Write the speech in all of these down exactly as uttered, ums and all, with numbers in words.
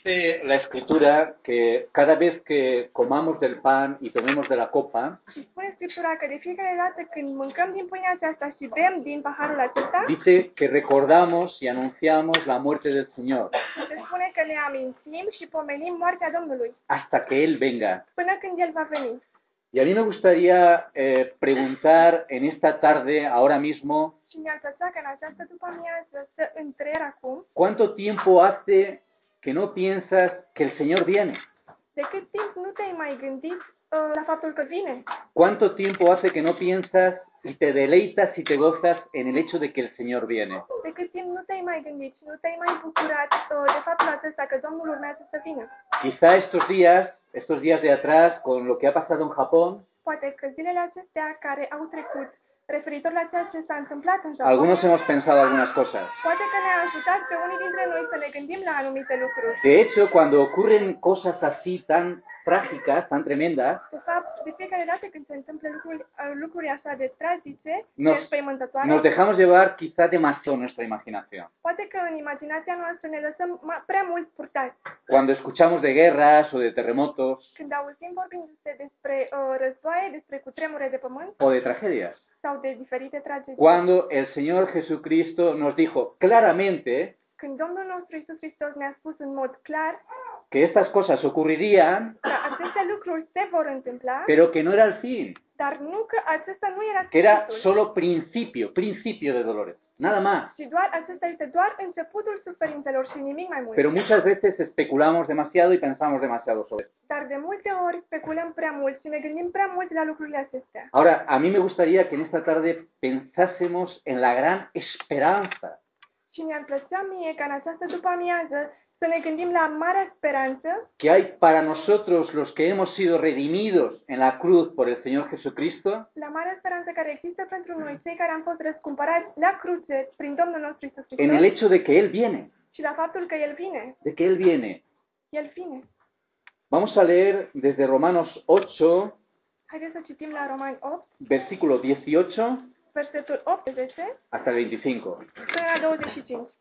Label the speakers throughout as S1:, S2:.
S1: Dice la Escritura que cada vez que comamos del pan y tomemos de la copa,
S2: Și spune Scriptura că de fiecare dată când mâncăm din pâinea aceasta și bem din paharul acesta,
S1: dice que recordamos y anunciamos la muerte del Señor
S2: se spune că ne amintim și pomenim moartea Domnului,
S1: hasta que Él venga.
S2: până când El va veni.
S1: Y a mí me gustaría eh, preguntar en esta tarde, ahora mismo,
S2: Și mi-ar plăcea că în această după-amiază să întreier acum
S1: ¿cuánto tiempo hace que no piensas que el Señor viene?
S2: de cât timp nu te-ai mai gândit uh, la faptul că vine?
S1: ¿Cuánto tiempo hace que no piensas y te deleitas y te gozas en el hecho de que el Señor viene?
S2: De cât timp nu te-ai mai gândit și nu te-ai mai bucurat uh, de faptul acesta că Domnul urmează să vină?
S1: Quizá estos días, estos días de atrás, con lo que ha pasado en Japón,
S2: Poate că zilele acestea care au trecut, referitor la ceea ce s-a întâmplat în Japonia,
S1: algunos hemos pensado algunas cosas.
S2: poate că ne-a ajutat pe unii dintre noi să ne gândim la anumite lucruri.
S1: De hecho, cuando ocurren cosas así tan trágicas, tan tremendas,
S2: De fapt, de fiecare dată când se întâmplă lucruri, lucruri așa de tragice,
S1: nos,
S2: de spăimântătoare,
S1: nos dejamos llevar quizá demasiado nuestra imaginación.
S2: poate că în imaginația noastră ne lăsăm ma- prea mult purtați.
S1: Cuando escuchamos de guerras o de terremotos
S2: Când auzim vorbindu-se despre uh, războaie, despre cutremure de pământ
S1: o de tragedias.
S2: sau de diferite tragedii,
S1: Cuando el Señor Jesucristo nos dijo claramente
S2: când Domnul nostru Iisus Hristos ne-a spus în mod clar
S1: que estas cosas ocurrirían,
S2: că aceste lucruri se vor întâmpla,
S1: pero que no era el fin,
S2: dar nu că acesta nu era
S1: que era
S2: sfârșitul,
S1: solo principio, principio de dolores, nada más.
S2: și doar acesta este doar începutul suferințelor și nimic mai mult.
S1: Pero muchas veces especulamos demasiado y pensamos demasiado sobre eso.
S2: Dar de multe ori speculăm prea mult și ne gândim prea mult la lucrurile acestea.
S1: Ahora, a mí me gustaría que en esta tarde pensásemos en la gran esperanza
S2: Și mi-ar plăcea mie ca în această după-amiază să ne gândim la marea speranță
S1: que hay para nosotros los que hemos sido redimidos en la cruz por el Señor Jesucristo,
S2: la marea speranță care există pentru noi, cei care am fost răscumpărați la cruce prin Domnul nostru Iisus
S1: en el
S2: Hristos,
S1: hecho de que Él viene,
S2: și la faptul că El vine.
S1: de que Él viene.
S2: El vine.
S1: Vamos a leer desde Romanos ocho,
S2: Haideți să citim la Romani opt,
S1: versículo dieciocho
S2: versetul optsprezece
S1: hasta el veinticinco.
S2: până la douăzeci și cinci.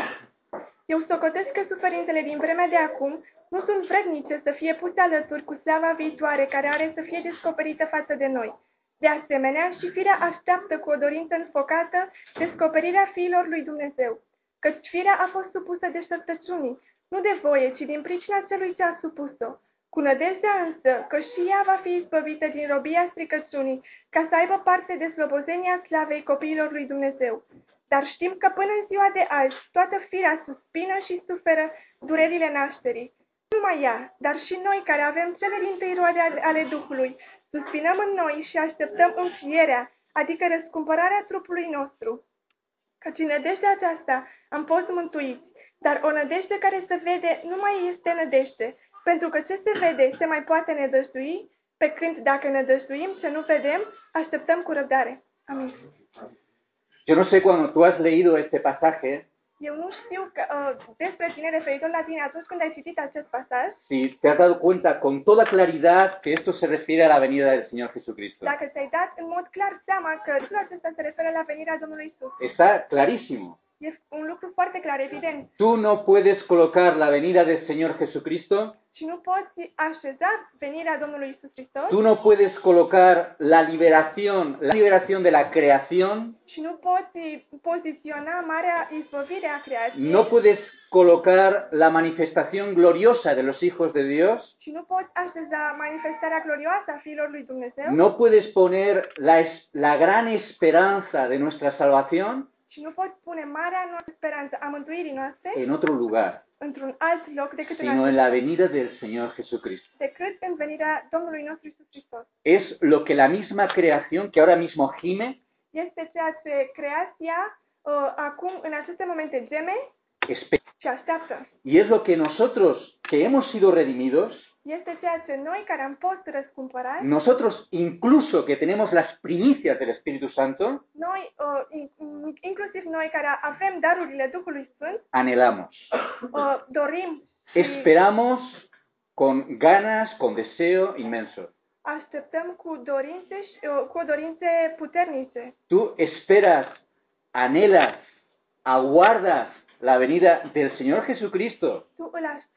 S2: Eu socotesc că suferințele din vremea de acum nu sunt vrednice să fie puse alături cu slava viitoare care are să fie descoperită față de noi. De asemenea, și firea așteaptă cu o dorință înfocată descoperirea fiilor lui Dumnezeu, căci firea a fost supusă deșteptăciunii, nu de voie, ci din pricina celui ce a supus-o. Cu nădejdea însă că și ea va fi izbăvită din robia stricăciunii, ca să aibă parte de slobozenia slavei copiilor lui Dumnezeu. Dar știm că până în ziua de azi toată firea suspină și suferă durerile nașterii. Nu numai ea, dar și noi care avem cele dintâi roade ale Duhului, suspinăm în noi și așteptăm înfierea, adică răscumpărarea trupului nostru. Căci în nădejdea aceasta am fost mântuiți, dar o nădejde care se vede nu mai este nădejde, pentru că ce se vede se mai poate nădăjdui, pe când dacă nădăjduim ce nu vedem, așteptăm cu răbdare. Amin.
S1: Yo no sé cuando tú has leído este pasaje,
S2: Eu nu știu că, uh, despre tine referitor la tine atunci când ai citit acest pasaj,
S1: si te has dado cuenta con toda claridad que esto se refiere a la venida del Señor Jesucristo.
S2: dacă ți-ai dat în mod clar seama că lucrul acesta se referă la venirea Domnului Isus.
S1: Está clarísimo.
S2: E un lucru foarte clar, evident.
S1: Tú no puedes colocar la venida del Señor Jesucristo,
S2: Și nu poți așeza venirea Domnului Isus Hristos
S1: tú no puedes colocar la liberación, la liberación de la creación,
S2: și nu poți poziționa marea izbăvire a creației
S1: no puedes colocar la manifestación gloriosa de los hijos de Dios,
S2: și nu poți așeza manifestarea glorioasă a fiilor lui Dumnezeu
S1: no puedes poner la, es- la gran esperanza de nuestra salvación
S2: și nu poți pune marea noastră speranță a mântuirii noastre
S1: en otro lugar,
S2: într-un alt loc decât în,
S1: sino en
S2: acest,
S1: la venida del Señor Jesucristo.
S2: decât în venirea Domnului nostru Isus Hristos.
S1: Es lo que la misma creación que ahora mismo gime,
S2: Este ceea ce creația uh, acum, în aceste momente, geme
S1: espera.
S2: și așteaptă.
S1: Y es lo que nosotros, que hemos sido redimidos,
S2: Este ceea ce noi care am fost răscumpărați,
S1: nosotros incluso que tenemos las primicias del Espíritu Santo,
S2: noi, uh, in, inclusiv noi care avem darurile Duhului Sfânt,
S1: anhelamos.
S2: uh, dorim și
S1: Esperamos con ganas, con deseo inmenso.
S2: așteptăm cu dorințe, și, uh, cu dorințe puternice.
S1: Tú esperas, anhelas, aguardas la venida del Señor Jesucristo
S2: Tu îl aștepți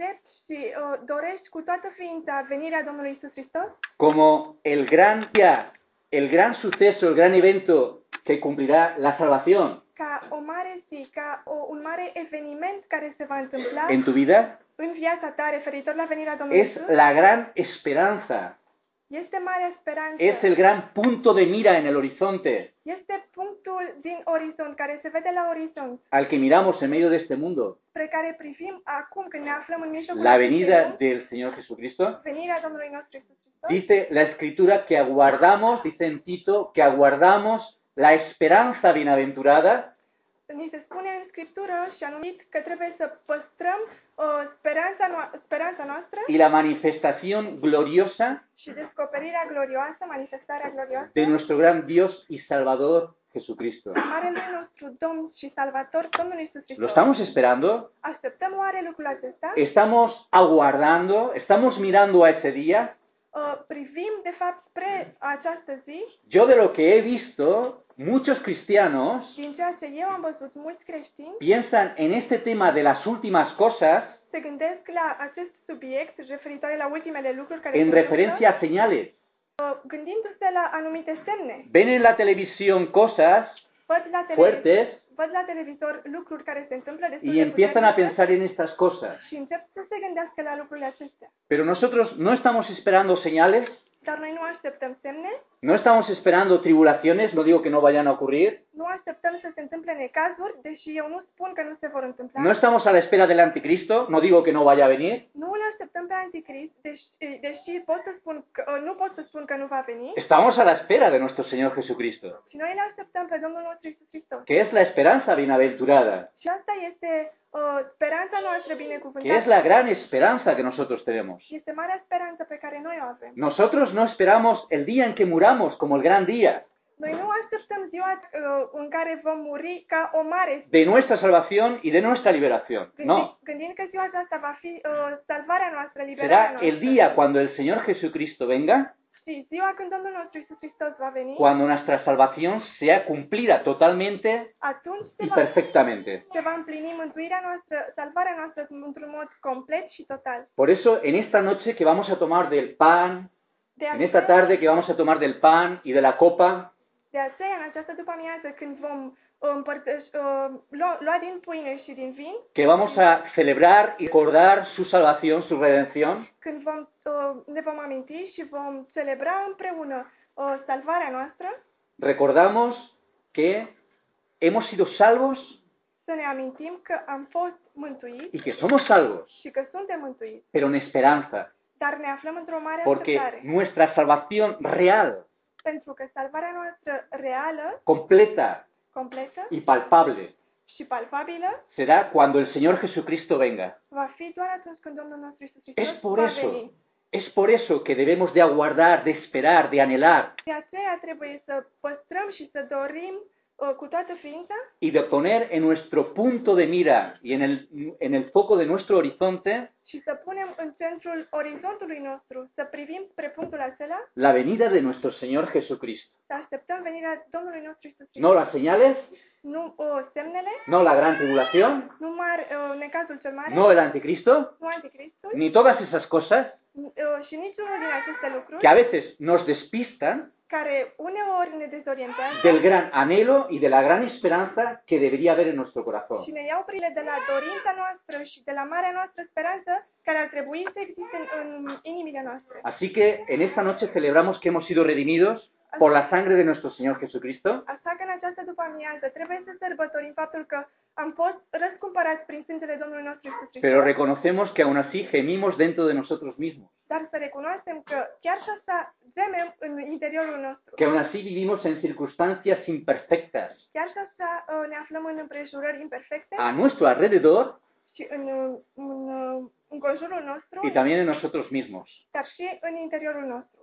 S2: și uh, dorești cu toată ființa venirea Domnului Isus Hristos,
S1: como el gran día, el gran suceso, el gran evento que cumplirá la salvación
S2: ca o mare zi, ca o, un mare eveniment care se va întâmpla
S1: en tu vida,
S2: în viața ta referitor la venirea Domnului
S1: es
S2: Isus,
S1: la gran esperanza,
S2: este marea speranță,
S1: es el gran punto de mira en el horizonte
S2: este punctul din orizont care se vede la orizont,
S1: al que miramos en medio de este mundo,
S2: spre care privim acum când ne aflăm în mijlocul
S1: la
S2: acestei
S1: venida
S2: lumi,
S1: del Señor Jesucristo.
S2: venirea Domnului nostru Isus Hristos.
S1: Dice la Escritura que aguardamos, dice en Tito, que aguardamos la esperanza bienaventurada
S2: Ni se spune în Scriptură și anumit că trebuie să păstrăm uh, speranța, no- speranța noastră
S1: y la manifestación gloriosa
S2: și descoperirea glorioasă, manifestarea glorioasă
S1: de nuestro gran Dios y Salvador Jesucristo.
S2: Marelui nostru Domn și Salvator, Domnul Iisus
S1: ¿Lo
S2: Hristos.
S1: estamos esperando?
S2: Așteptăm oare lucrul acesta?
S1: ¿Estamos aguardando? ¿Estamos mirando a ese día?
S2: Uh, privim, de fapt, spre această zi.
S1: Yo de lo que he visto, muchos cristianos
S2: Din ceea ce eu am văzut, mulți creștini
S1: piensan en este tema de las últimas cosas
S2: se gândesc la acest subiect referitor la ultimele lucruri care
S1: en
S2: se
S1: referencia a señales.
S2: uh, gândindu-se la anumite semne.
S1: Ven en la televisión cosas
S2: Văd la, tele-
S1: fuertes
S2: văd la televizor lucruri care se întâmplă destul
S1: y
S2: de
S1: empiezan a
S2: puternice
S1: pensar en estas cosas.
S2: și încep să se gândească la lucrurile acestea.
S1: Pero nosotros no estamos esperando señales,
S2: Dar noi nu așteptăm semne,
S1: no estamos esperando tribulaciones, no digo que no vayan a ocurrir,
S2: nu așteptăm să se întâmple necazuri, deși eu nu spun că nu se vor întâmpla.
S1: no estamos a la espera del anticristo, no digo que no vaya a venir,
S2: Nu îl așteptăm pe Anticrist, deși, deși pot să spun că, nu pot să spun că nu va veni.
S1: estamos a la espera de nuestro Señor Jesucristo,
S2: Și noi îl așteptăm pe Domnul nostru Iisus Hristos.
S1: que es la esperanza bienaventurada,
S2: Și asta este uh, speranța noastră
S1: que es
S2: binecuvântată.
S1: la gran esperanza que nosotros tenemos.
S2: Și este marea speranță pe care noi o avem.
S1: Nosotros no esperamos el día en que muramos como el gran día
S2: Noi nu așteptăm ziua uh, în care vom muri ca o mare zi.
S1: de nuestra salvación y de nuestra liberación. No,
S2: Gândind, gândind că ziua aceasta va fi uh, salvarea noastră, liberarea
S1: será
S2: noastră.
S1: el día cuando el Señor Jesucristo venga,
S2: Și ziua când Domnul nostru Iisus Hristos va veni,
S1: cuando nuestra salvación sea cumplida totalmente
S2: atunci se
S1: y
S2: va,
S1: perfectamente.
S2: se va împlini mântuirea noastră, salvarea noastră într-un mod complet și total.
S1: Por eso, en esta noche que vamos a tomar del pan,
S2: De
S1: en esta
S2: aceea,
S1: tarde que vamos a tomar del pan y de la copa,
S2: de aceea în această după-amiază, când vom împărtăși, uh, lua, lua din pâine și din vin,
S1: que vamos a celebrar y recordar su salvación, su redención,
S2: când vom, uh, ne vom aminti și vom celebra împreună uh, salvarea noastră,
S1: recordamos que hemos sido salvos
S2: să ne amintim că am fost mântuiți
S1: y que somos salvos,
S2: și că suntem mântuiți,
S1: pero en esperanza,
S2: dar ne aflăm într-o mare
S1: porque
S2: așteptare.
S1: nuestra salvación real,
S2: Pentru că salvarea noastră reală,
S1: completa
S2: completă
S1: y palpable
S2: și palpabilă
S1: será cuando el Señor Jesucristo venga.
S2: va fi doar atunci când Domnul nostru Iisus
S1: Es
S2: Hristos
S1: por
S2: va
S1: eso,
S2: veni.
S1: es por eso que debemos de aguardar, de esperar, de anhelar
S2: De aceea trebuie să păstrăm și să dorim uh, cu toată ființa
S1: y de poner en nuestro punto de mira y en el, en el foco de nuestro horizonte
S2: și să punem în centrul orizontului nostru, să privim spre punctul acela,
S1: la venida de nuestro Señor Jesucristo.
S2: să așteptăm venirea Domnului nostru Iisus Hristos.
S1: No las señales,
S2: Nu uh, semnele,
S1: no la gran tribulación,
S2: nu mare, uh, necazul cel mare,
S1: no el anticristo,
S2: nu anticristul
S1: ni todas esas cosas
S2: uh, și niciunul din aceste lucruri
S1: que a veces nos despistan
S2: care uneori ne dezorientează
S1: del gran anhelo y de la gran esperanza que debería haber en nuestro corazón.
S2: și ne iau prile de la dorința noastră și de la marea noastră speranță care ar trebui să existe în, în inimile noastre.
S1: Así que en esta noche celebramos que hemos sido redimidos por la sangre de nuestro Señor Jesucristo,
S2: Așa că în această după-amiază trebuie să sărbătorim faptul că am fost răscumpărați prin sângele Domnului nostru Iisus Hristos,
S1: pero reconocemos que aún así gemimos dentro de nosotros mismos,
S2: dar să recunoaștem că chiar și asta gemem în interiorul nostru.
S1: que aún así vivimos en circunstancias imperfectas
S2: Chiar și așa uh, ne aflăm în împrejurări imperfecte
S1: a nuestro alrededor
S2: și în, uh, în, uh, în conjurul nostru,
S1: y también en nosotros mismos.
S2: dar și în interiorul nostru.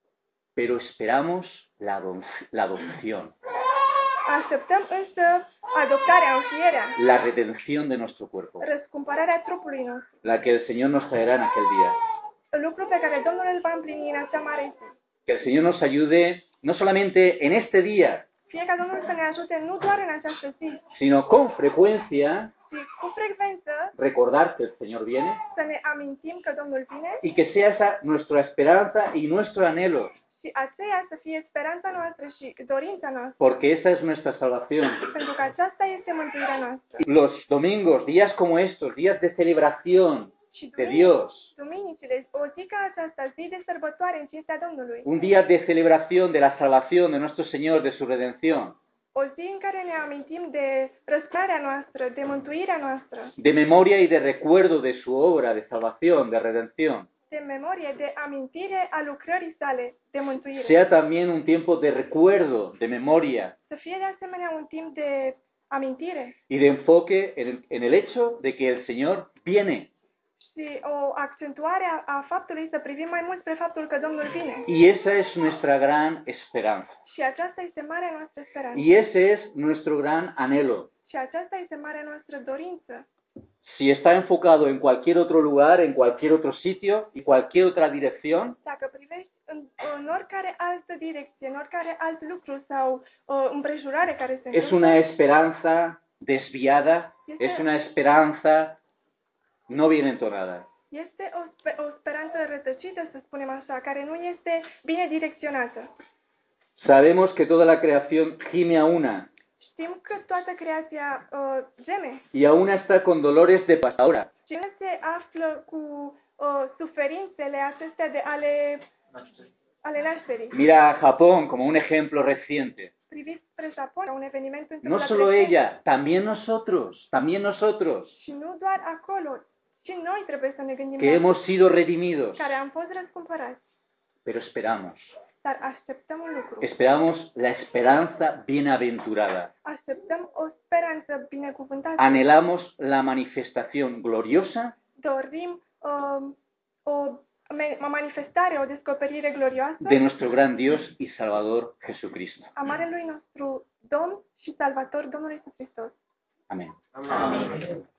S1: Pero esperamos la, adop- la adopción,
S2: Așteptăm însă adoptarea, înfierea,
S1: la redención de nuestro cuerpo,
S2: răscumpărarea trupului nostru,
S1: la que el Señor nos traerá en aquel día.
S2: lucru pe care Domnul îl va împlini în acea mare zi.
S1: Que el Señor nos ayude no solamente en este día,
S2: Fie ca Domnul să ne ajute nu doar în această zi,
S1: sino con frecuencia
S2: Și cu frecvență
S1: recordar que el Señor viene
S2: să ne amintim că Domnul vine
S1: y que sea esa nuestra esperanza y nuestro anhelo,
S2: și aceea să fie speranța noastră și dorința noastră,
S1: porque esa es nuestra salvación.
S2: pentru că aceasta este mântuirea noastră.
S1: Los domingos, días como estos, días de celebración
S2: Și
S1: de
S2: duminic-
S1: Dios,
S2: duminicile, o zi ca aceasta, zi de sărbătoare în cinstea Domnului,
S1: un día de celebración de la salvación de nuestro Señor, de su redención,
S2: o zi în care ne amintim de răsplarea noastră, de mântuirea noastră,
S1: de memoria y de recuerdo de su obra de salvación, de redención,
S2: de memorie, de amintire a lucrării sale de mântuire.
S1: sea también un tiempo de recuerdo, de memoria
S2: Să fie de asemenea un timp de amintire
S1: y de enfoque en el, en el hecho de que el Señor viene.
S2: și o accentuare a, a faptului să privim mai mult spre faptul că Domnul vine.
S1: Y esa es nuestra gran esperanza.
S2: Și aceasta este marea noastră speranță.
S1: Y ese es nuestro gran anhelo.
S2: Și aceasta este marea noastră dorință.
S1: Si está enfocado en cualquier otro lugar, en cualquier otro sitio y cualquier otra dirección,
S2: Dacă privești în, în oricare altă direcție, în oricare alt lucru sau o împrejurare care se
S1: es
S2: întâmplă,
S1: una esperanza desviada, es una esperanza no bien entonada.
S2: este o, spe, o speranță rătăcită, să spunem așa, care nu este bine direcționată.
S1: Sabemos que toda la creación gime a una
S2: Știm că toată creația uh, geme
S1: y a una está con dolores de pastora.
S2: și nu se află cu uh, suferințele acestea de ale, ale nașterii.
S1: Mira a Japón como un ejemplo reciente.
S2: Priviți spre Japonia, un eveniment
S1: No
S2: întâmplat
S1: solo
S2: recent.
S1: ella, también nosotros, también nosotros,
S2: Și nu doar acolo, ci noi trebuie să ne gândim
S1: que
S2: la
S1: hemos sido redimidos,
S2: care am fost răscumpărați.
S1: pero esperamos.
S2: Dar așteptăm un lucru.
S1: Esperamos la esperanza bienaventurada.
S2: Așteptăm o speranță binecuvântată.
S1: Anhelamos la manifestación gloriosa
S2: Dorim um, o, me- o manifestare, o descoperire glorioasă
S1: de nuestro gran Dios y Salvador Jesucristo.
S2: a Marelui nostru Domn și Salvator, Domnul Iisus Hristos.
S1: Amén.
S3: Amén.